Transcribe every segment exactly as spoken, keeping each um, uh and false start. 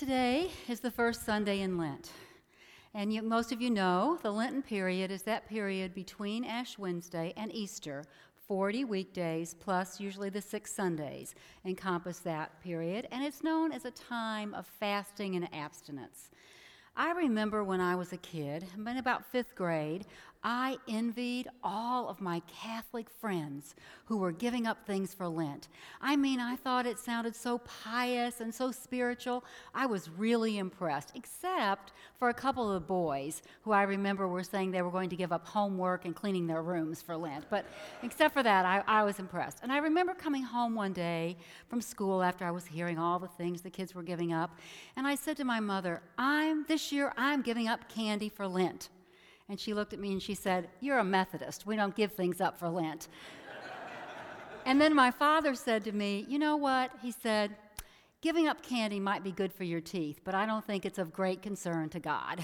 Today is the first Sunday in Lent. And you, most of you know the Lenten period is that period between Ash Wednesday and Easter. forty weekdays plus usually the six Sundays encompass that period, and it's known as a time of fasting and abstinence. I remember when I was a kid, in about fifth grade, I envied all of my Catholic friends who were giving up things for Lent. I mean, I thought it sounded so pious and so spiritual. I was really impressed, except for a couple of the boys who I remember were saying they were going to give up homework and cleaning their rooms for Lent. But except for that, I, I was impressed. And I remember coming home one day from school after I was hearing all the things the kids were giving up, and I said to my mother, I'm this year I'm giving up candy for Lent. And she looked at me and she said, you're a Methodist. We don't give things up for Lent. And then my father said to me, you know what? He said, giving up candy might be good for your teeth, but I don't think it's of great concern to God.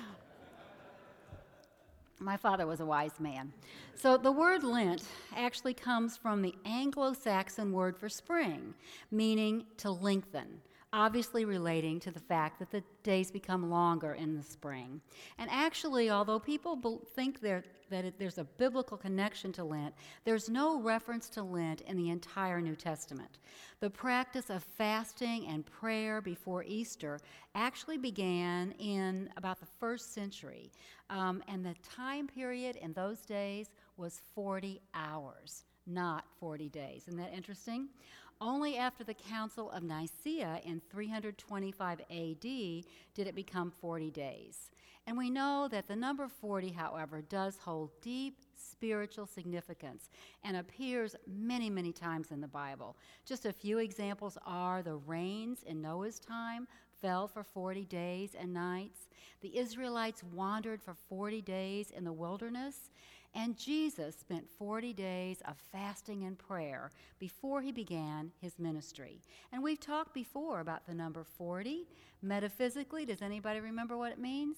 My father was a wise man. So the word Lent actually comes from the Anglo-Saxon word for spring, meaning to lengthen, obviously relating to the fact that the days become longer in the spring. And actually, although people be- think there, that it, there's a biblical connection to Lent, there's no reference to Lent in the entire New Testament. The practice of fasting and prayer before Easter actually began in about the first century, um, and the time period in those days was forty hours, not forty days. Isn't that interesting? Only after the Council of Nicaea in three twenty-five A D did it become forty days. And we know that the number forty, however, does hold deep spiritual significance and appears many, many times in the Bible. Just a few examples are the rains in Noah's time fell for forty days and nights. The Israelites wandered for forty days in the wilderness. And Jesus spent forty days of fasting and prayer before he began his ministry. And we've talked before about the number forty. Metaphysically, does anybody remember what it means?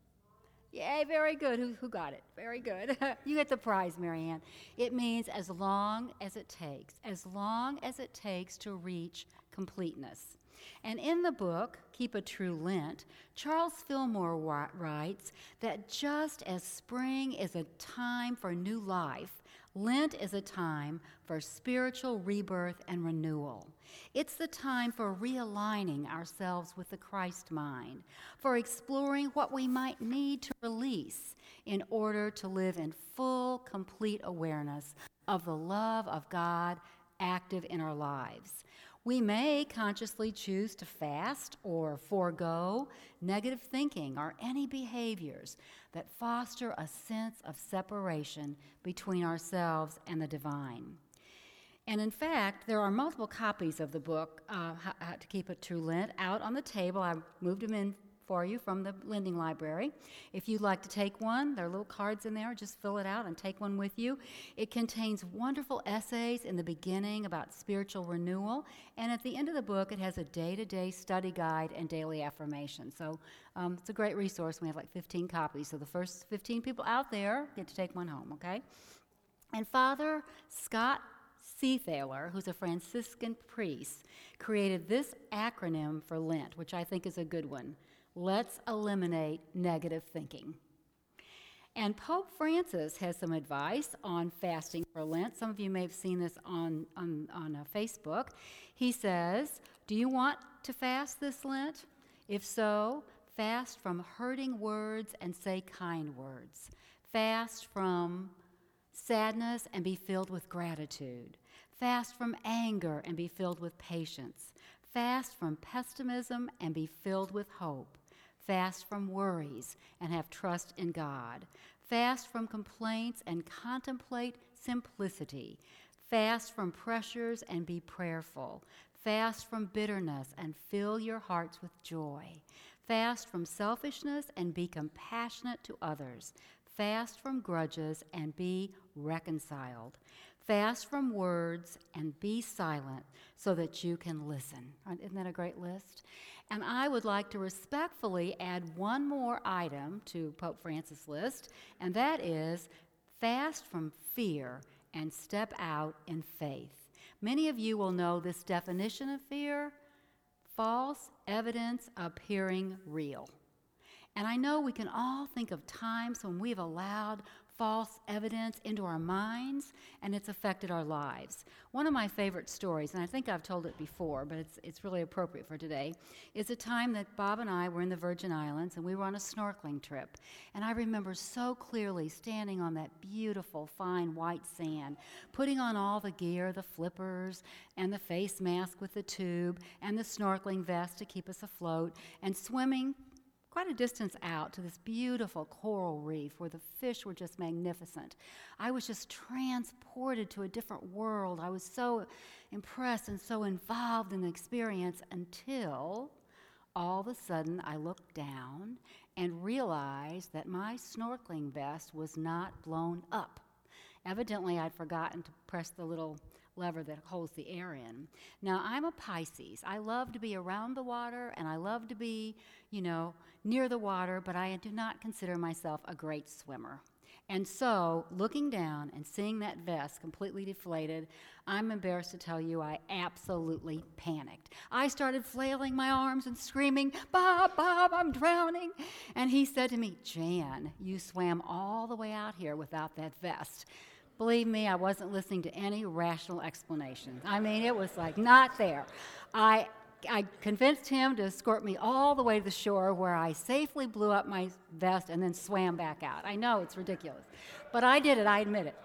Yay, very good. Who, who got it? Very good. You get the prize, Marianne. It means as long as it takes, as long as it takes to reach completeness. And in the book, Keep a True Lent, Charles Fillmore wa- writes that just as spring is a time for new life, Lent is a time for spiritual rebirth and renewal. It's the time for realigning ourselves with the Christ mind, for exploring what we might need to release in order to live in full, complete awareness of the love of God active in our lives. We may consciously choose to fast or forego negative thinking or any behaviors that foster a sense of separation between ourselves and the divine. And in fact, there are multiple copies of the book, uh, How, How to Keep a True Lent, out on the table. I moved them in for you from the lending library. If you'd like to take one, there are little cards in there. Just fill it out and take one with you. It contains wonderful essays in the beginning about spiritual renewal, and at the end of the book, it has a day-to-day study guide and daily affirmation. So um, it's a great resource. We have like fifteen copies, so the first fifteen people out there get to take one home, okay? And Father Scott Seathaler, who's a Franciscan priest, created this acronym for Lent, which I think is a good one. Let's eliminate negative thinking. And Pope Francis has some advice on fasting for Lent. Some of you may have seen this on, on, on uh, Facebook. He says, do you want to fast this Lent? If so, fast from hurting words and say kind words. Fast from sadness and be filled with gratitude. Fast from anger and be filled with patience. Fast from pessimism and be filled with hope. Fast from worries and have trust in God. Fast from complaints and contemplate simplicity. Fast from pressures and be prayerful. Fast from bitterness and fill your hearts with joy. Fast from selfishness and be compassionate to others. Fast from grudges and be reconciled. Fast from words and be silent so that you can listen. Isn't that a great list? And I would like to respectfully add one more item to Pope Francis' list, and that is fast from fear and step out in faith. Many of you will know this definition of fear. false evidence appearing real. And I know we can all think of times when we've allowed false evidence into our minds and it's affected our lives. One of my favorite stories, and I think I've told it before, but it's it's really appropriate for today, is a time that Bob and I were in the Virgin Islands and we were on a snorkeling trip. And I remember so clearly standing on that beautiful, fine white sand, putting on all the gear, the flippers, and the face mask with the tube, and the snorkeling vest to keep us afloat, and swimming quite a distance out to this beautiful coral reef where the fish were just magnificent. I was just transported to a different world. I was so impressed and so involved in the experience until all of a sudden I looked down and realized that my snorkeling vest was not blown up. Evidently, I'd forgotten to press the little lever that holds the air in. Now, I'm a Pisces. I love to be around the water, and I love to be, you know, near the water, but I do not consider myself a great swimmer. And so, looking down and seeing that vest completely deflated, I'm embarrassed to tell you I absolutely panicked. I started flailing my arms and screaming, "Bob, Bob, I'm drowning." And he said to me, "Jan, you swam all the way out here without that vest." Believe me, I wasn't listening to any rational explanation. I mean, it was like not there. I I convinced him to escort me all the way to the shore where I safely blew up my vest and then swam back out. I know it's ridiculous, but I did it, I admit it.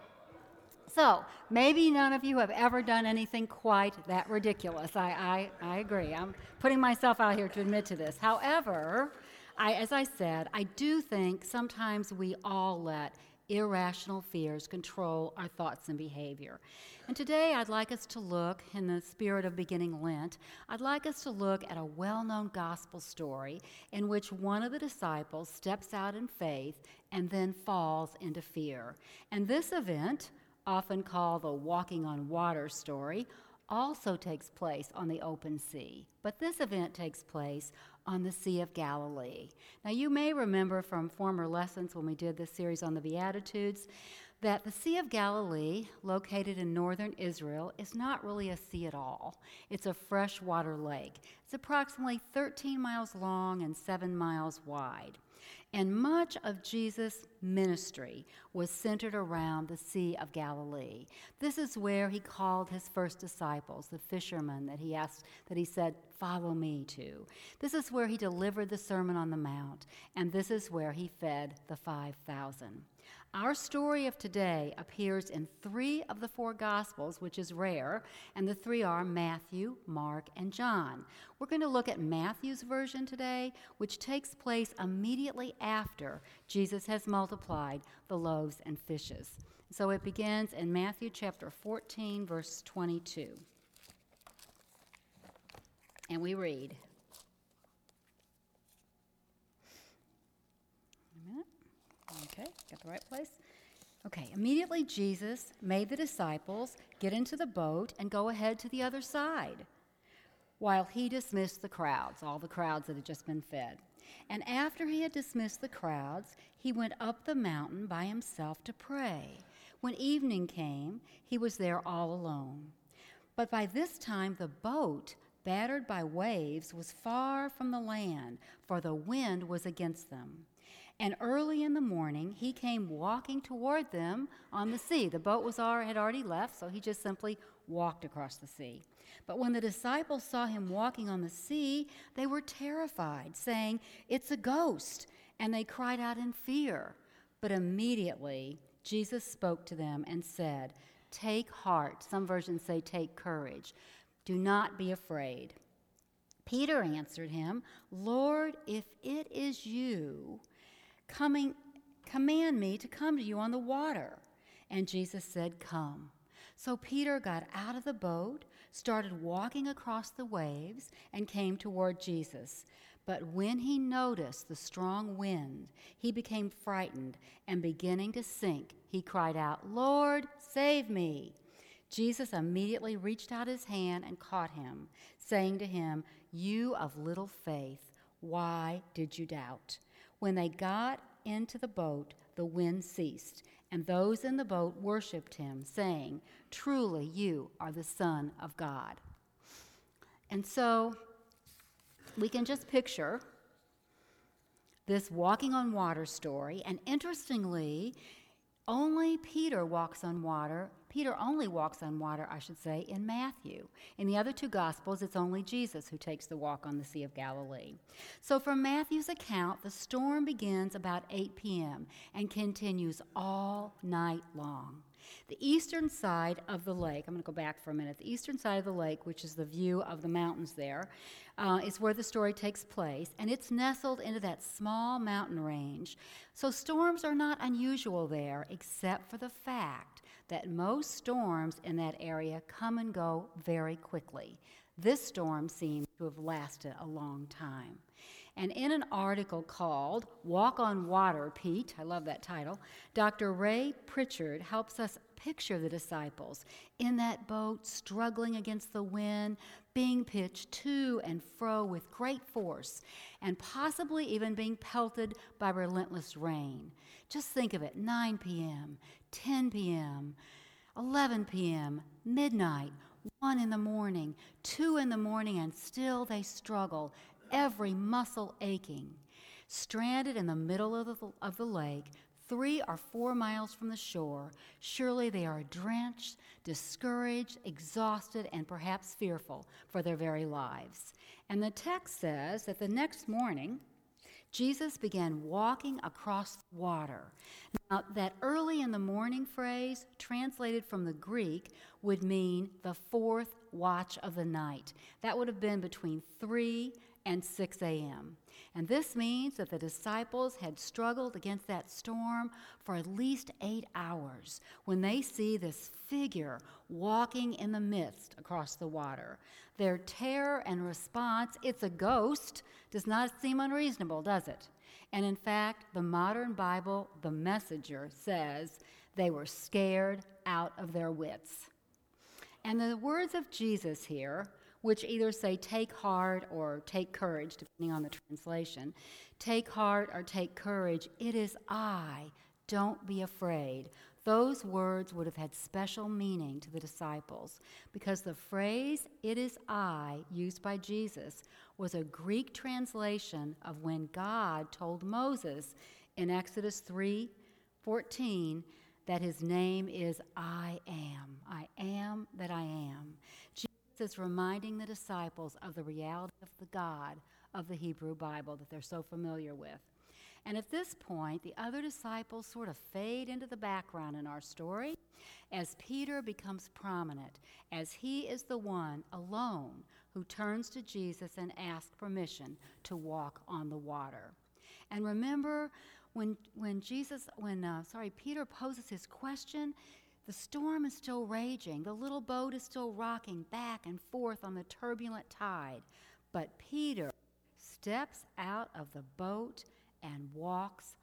So maybe none of you have ever done anything quite that ridiculous. I, I, I agree. I'm putting myself out here to admit to this. However, I, as I said, I do think sometimes we all let irrational fears control our thoughts and behavior. And today I'd like us to look, in the spirit of beginning Lent, I'd like us to look at a well-known gospel story in which one of the disciples steps out in faith and then falls into fear. And this event, often called the walking on water story, also takes place on the open sea. But this event takes place on the Sea of Galilee. Now, you may remember from former lessons when we did this series on the Beatitudes that the Sea of Galilee, located in northern Israel, is not really a sea at all. It's a freshwater lake. It's approximately thirteen miles long and seven miles wide. And much of Jesus' ministry was centered around the Sea of Galilee. This is where he called his first disciples, the fishermen that he asked, that he said, "Follow me" to. This is where he delivered the Sermon on the Mount, and this is where he fed the five thousand. Our story of today appears in three of the four Gospels, which is rare, and the three are Matthew, Mark, and John. We're going to look at Matthew's version today, which takes place immediately after Jesus has multiplied the loaves and fishes. So it begins in Matthew chapter fourteen, verse twenty-two. And we read. A minute. Okay, got the right place. Okay, immediately Jesus made the disciples get into the boat and go ahead to the other side, while he dismissed the crowds, all the crowds that had just been fed. And after he had dismissed the crowds, he went up the mountain by himself to pray. When evening came, he was there all alone. But by this time the boat, battered by waves, was far from the land, for the wind was against them. And early in the morning, he came walking toward them on the sea. The boat was al- had already left, so he just simply walked across the sea. But when the disciples saw him walking on the sea, they were terrified, saying, "It's a ghost," and they cried out in fear. But immediately Jesus spoke to them and said, "Take heart." Some versions say, "Take courage. Do not be afraid." Peter answered him, "Lord, if it is you, coming, command me to come to you on the water." And Jesus said, "Come." So Peter got out of the boat, started walking across the waves, and came toward Jesus. But when he noticed the strong wind, he became frightened, and beginning to sink, he cried out, "Lord, save me." Jesus immediately reached out his hand and caught him, saying to him, "You of little faith, why did you doubt?" When they got into the boat, the wind ceased, and those in the boat worshipped him, saying, "Truly you are the Son of God." And so we can just picture this walking on water story, and interestingly, only Peter walks on water. Peter only walks on water, I should say, in Matthew. In the other two Gospels, it's only Jesus who takes the walk on the Sea of Galilee. So from Matthew's account, the storm begins about eight p.m. and continues all night long. The eastern side of the lake, I'm going to go back for a minute, the eastern side of the lake, which is the view of the mountains there, uh, is where the story takes place, and it's nestled into that small mountain range. So storms are not unusual there, except for the fact that most storms in that area come and go very quickly. This storm seems to have lasted a long time. And in an article called Walk on Water, Pete, I love that title, Doctor Ray Pritchard helps us picture the disciples in that boat struggling against the wind, being pitched to and fro with great force, and possibly even being pelted by relentless rain. Just think of it, nine p.m., ten p.m., eleven p.m., midnight, one in the morning, two in the morning, and still they struggle, every muscle aching. Stranded in the middle of the, of the lake, three or four miles from the shore, surely they are drenched, discouraged, exhausted, and perhaps fearful for their very lives. And the text says that the next morning, Jesus began walking across water. Now, that early in the morning phrase, translated from the Greek, would mean the fourth watch of the night. That would have been between three and six a.m. And this means that the disciples had struggled against that storm for at least eight hours when they see this figure walking in the midst across the water. Their terror and response, it's a ghost, does not seem unreasonable, does it? And in fact, the modern Bible, the Messenger, says they were scared out of their wits. And the words of Jesus here, which either say take heart or take courage, depending on the translation, take heart or take courage, it is I, don't be afraid. Those words would have had special meaning to the disciples because the phrase, it is I, used by Jesus, was a Greek translation of when God told Moses in Exodus three fourteen that his name is I am. I am that I am. Jesus is reminding the disciples of the reality of the God of the Hebrew Bible that they're so familiar with. And at this point, the other disciples sort of fade into the background in our story as Peter becomes prominent, as he is the one alone who turns to Jesus and asks permission to walk on the water. And remember, when when Jesus, when uh, sorry, Peter poses his question, the storm is still raging. The little boat is still rocking back and forth on the turbulent tide. But Peter steps out of the boat and walks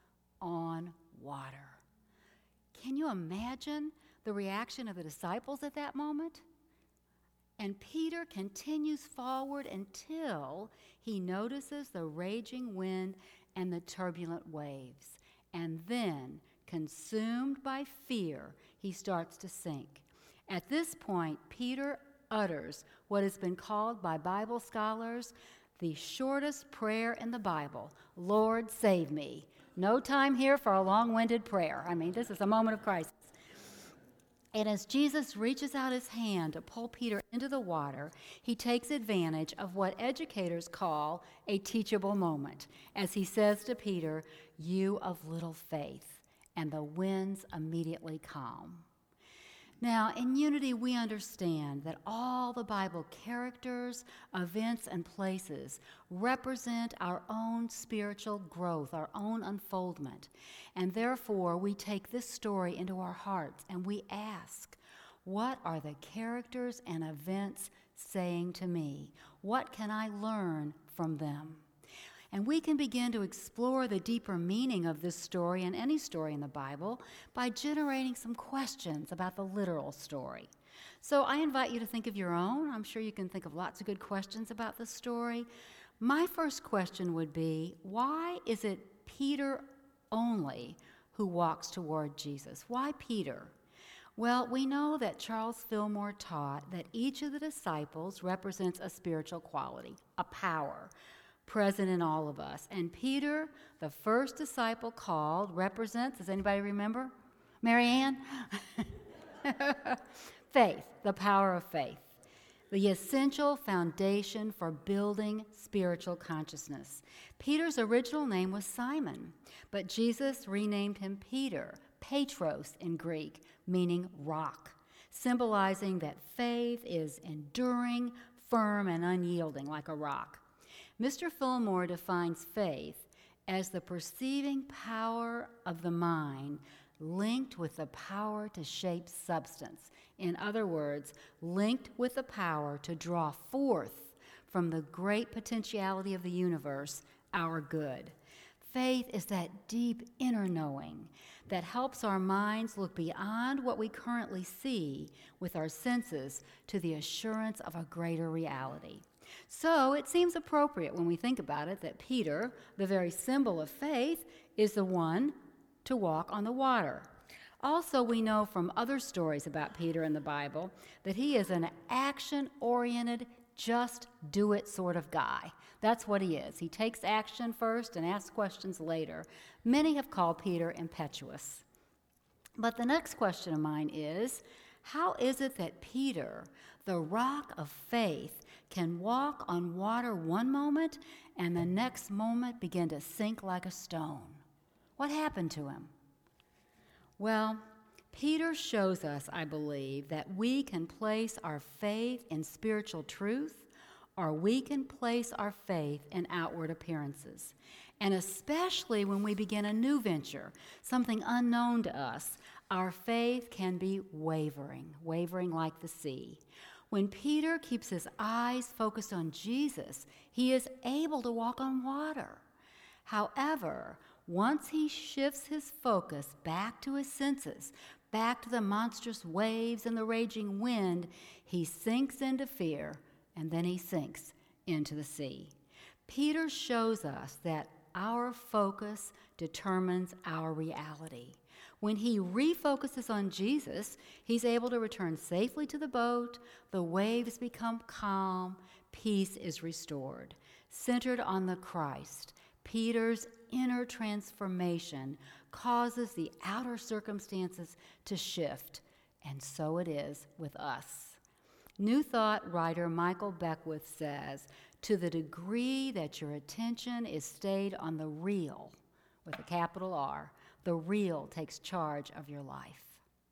on water. Can you imagine the reaction of the disciples at that moment? And Peter continues forward until he notices the raging wind and the turbulent waves. And then, consumed by fear, he starts to sink. At this point, Peter utters what has been called by Bible scholars the shortest prayer in the Bible, Lord, save me. No time here for a long-winded prayer. I mean, this is a moment of crisis. And as Jesus reaches out his hand to pull Peter into the water, he takes advantage of what educators call a teachable moment, as he says to Peter, "You of little faith," and the winds immediately calm. Now, in Unity, we understand that all the Bible characters, events, and places represent our own spiritual growth, our own unfoldment. And therefore, we take this story into our hearts and we ask, what are the characters and events saying to me? What can I learn from them? And we can begin to explore the deeper meaning of this story and any story in the Bible by generating some questions about the literal story. So I invite you to think of your own. I'm sure you can think of lots of good questions about this story. My first question would be, why is it Peter only who walks toward Jesus? Why Peter? Well, we know that Charles Fillmore taught that each of the disciples represents a spiritual quality, a power. present in all of us. And Peter, the first disciple called, represents, does anybody remember? Mary Ann? Faith, the power of faith, the essential foundation for building spiritual consciousness. Peter's original name was Simon, but Jesus renamed him Peter, Petros in Greek, meaning rock, symbolizing that faith is enduring, firm, and unyielding like a rock. Mister Fillmore defines faith as the perceiving power of the mind linked with the power to shape substance. In other words, linked with the power to draw forth from the great potentiality of the universe our good. Faith is that deep inner knowing that helps our minds look beyond what we currently see with our senses to the assurance of a greater reality. So it seems appropriate when we think about it that Peter, the very symbol of faith, is the one to walk on the water. Also, we know from other stories about Peter in the Bible that he is an action-oriented, just-do-it sort of guy. That's what he is. He takes action first and asks questions later. Many have called Peter impetuous. But the next question of mine is, how is it that Peter, the rock of faith, can walk on water one moment and the next moment begin to sink like a stone? What happened to him? Well, Peter shows us, I believe, that we can place our faith in spiritual truth, or we can place our faith in outward appearances. And especially when we begin a new venture, something unknown to us, our faith can be wavering, wavering like the sea. When Peter keeps his eyes focused on Jesus, he is able to walk on water. However, once he shifts his focus back to his senses, back to the monstrous waves and the raging wind, he sinks into fear, and then he sinks into the sea. Peter shows us that our focus determines our reality. When he refocuses on Jesus, he's able to return safely to the boat, the waves become calm, peace is restored. Centered on the Christ, Peter's inner transformation causes the outer circumstances to shift, and so it is with us. New Thought writer Michael Beckwith says, to the degree that your attention is stayed on the real, with a capital R, the real takes charge of your life.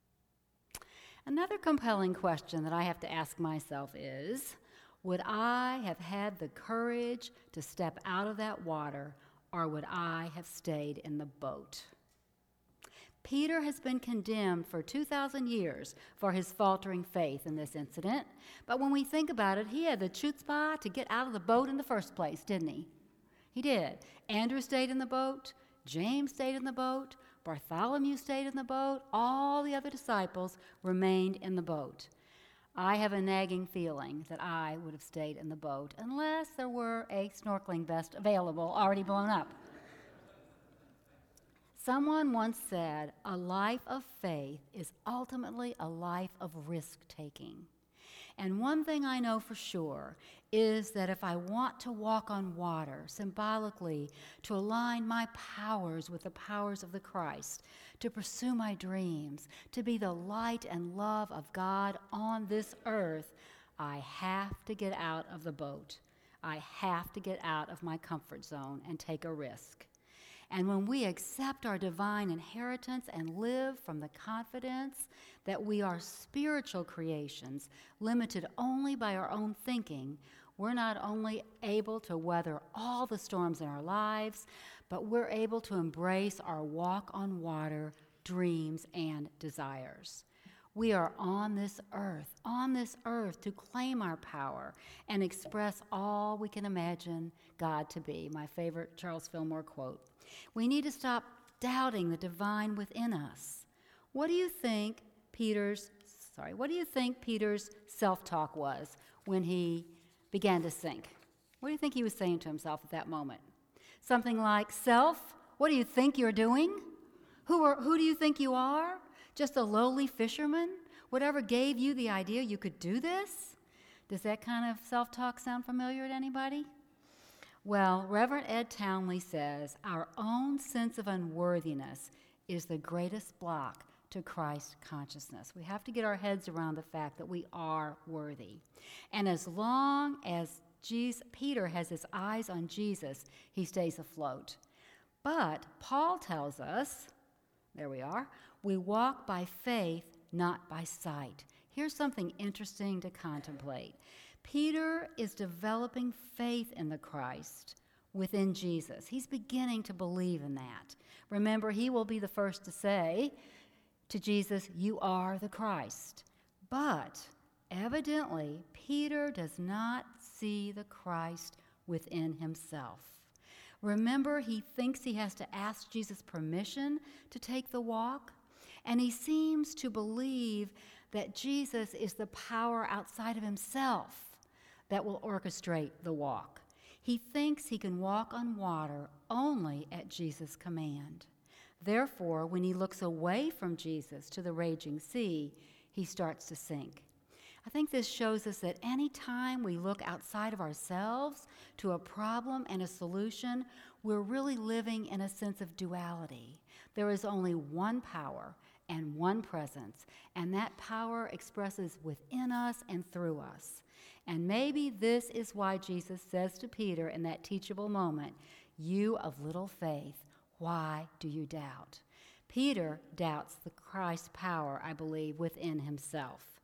Another compelling question that I have to ask myself is, would I have had the courage to step out of that water, or would I have stayed in the boat? Peter has been condemned for two thousand years for his faltering faith in this incident, but when we think about it, he had the chutzpah to get out of the boat in the first place, didn't he? He did. Andrew stayed in the boat, James stayed in the boat, Bartholomew stayed in the boat, all the other disciples remained in the boat. I have a nagging feeling that I would have stayed in the boat unless there were a snorkeling vest available already blown up. Someone once said, a life of faith is ultimately a life of risk-taking. And one thing I know for sure is that if I want to walk on water, symbolically to align my powers with the powers of the Christ, to pursue my dreams, to be the light and love of God on this earth, I have to get out of the boat. I have to get out of my comfort zone and take a risk. And when we accept our divine inheritance and live from the confidence that we are spiritual creations, limited only by our own thinking, we're not only able to weather all the storms in our lives, but we're able to embrace our walk on water, dreams, and desires. We are on this earth, on this earth to claim our power and express all we can imagine God to be. My favorite Charles Fillmore quote. We need to stop doubting the divine within us. What do you think Peter's, sorry, what do you think Peter's self-talk was when he began to sink? What do you think he was saying to himself at that moment? Something like, self, what do you think you're doing? Who are, who do you think you are? Just a lowly fisherman? Whatever gave you the idea you could do this? Does that kind of self-talk sound familiar to anybody? Well, Reverend Ed Townley says our own sense of unworthiness is the greatest block to Christ consciousness. We have to get our heads around the fact that we are worthy. And as long as Jesus, Peter has his eyes on Jesus, he stays afloat. But Paul tells us, there we are, we walk by faith, not by sight. Here's something interesting to contemplate. Peter is developing faith in the Christ within Jesus. He's beginning to believe in that. Remember, he will be the first to say to Jesus, "You are the Christ." But evidently, Peter does not see the Christ within himself. Remember, he thinks he has to ask Jesus permission to take the walk, and he seems to believe that Jesus is the power outside of himself that will orchestrate the walk. He thinks he can walk on water only at Jesus' command. Therefore, when he looks away from Jesus to the raging sea, he starts to sink. I think this shows us that any time we look outside of ourselves to a problem and a solution, we're really living in a sense of duality. There is only one power and one presence, and that power expresses within us and through us. And maybe this is why Jesus says to Peter in that teachable moment, "You of little faith, why do you doubt?" Peter doubts the Christ's power, I believe, within himself.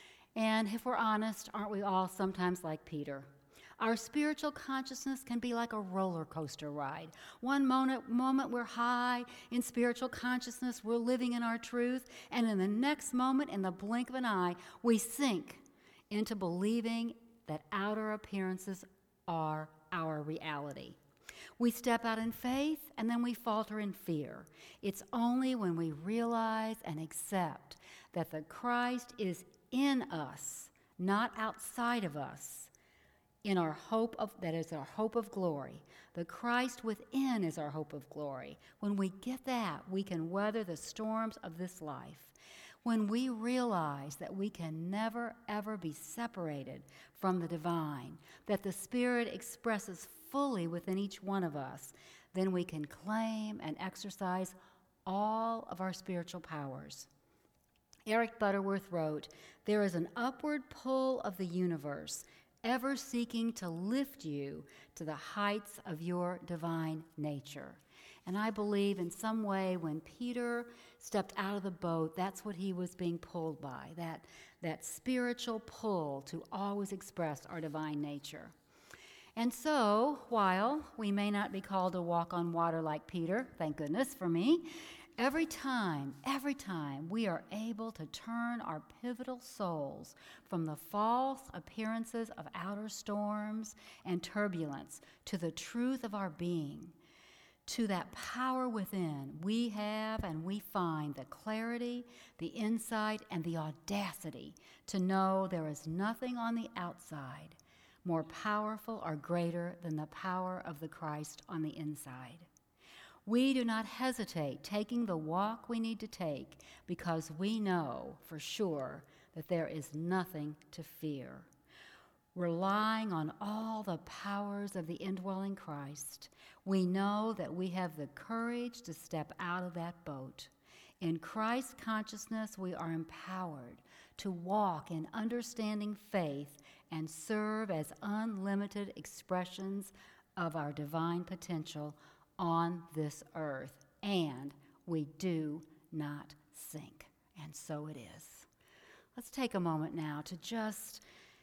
And if we're honest, aren't we all sometimes like Peter? Our spiritual consciousness can be like a roller coaster ride. One moment, moment we're high in spiritual consciousness, we're living in our truth, and in the next moment, in the blink of an eye, we sink into believing that outer appearances are our reality. We step out in faith, and then we falter in fear. It's only when we realize and accept that the Christ is in us, not outside of us, in our hope of that is our hope of glory. The Christ within is our hope of glory. When we get that, we can weather the storms of this life. When we realize that we can never, ever be separated from the divine, that the Spirit expresses fully within each one of us, then we can claim and exercise all of our spiritual powers. Eric Butterworth wrote, "There is an upward pull of the universe, ever seeking to lift you to the heights of your divine nature." And I believe in some way when Peter stepped out of the boat, that's what he was being pulled by, that, that spiritual pull to always express our divine nature. And so, while we may not be called to walk on water like Peter, thank goodness for me, every time, every time we are able to turn our pivotal souls from the false appearances of outer storms and turbulence to the truth of our being, to that power within, we have and we find the clarity, the insight, and the audacity to know there is nothing on the outside more powerful or greater than the power of the Christ on the inside. We do not hesitate taking the walk we need to take because we know for sure that there is nothing to fear. Relying on all the powers of the indwelling Christ, we know that we have the courage to step out of that boat. In Christ's consciousness, we are empowered to walk in understanding faith and serve as unlimited expressions of our divine potential on this earth. And we do not sink. And so it is. Let's take a moment now to just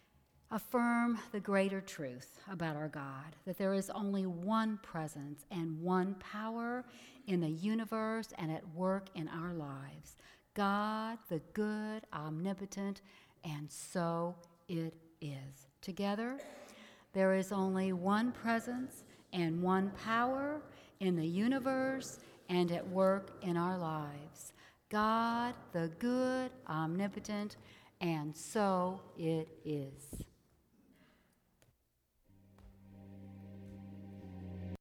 affirm the greater truth about our God, that there is only one presence and one power in the universe and at work in our lives. God, the good, omnipotent, and so it is. Together, there is only one presence and one power in the universe and at work in our lives. God, the good, omnipotent, and so it is.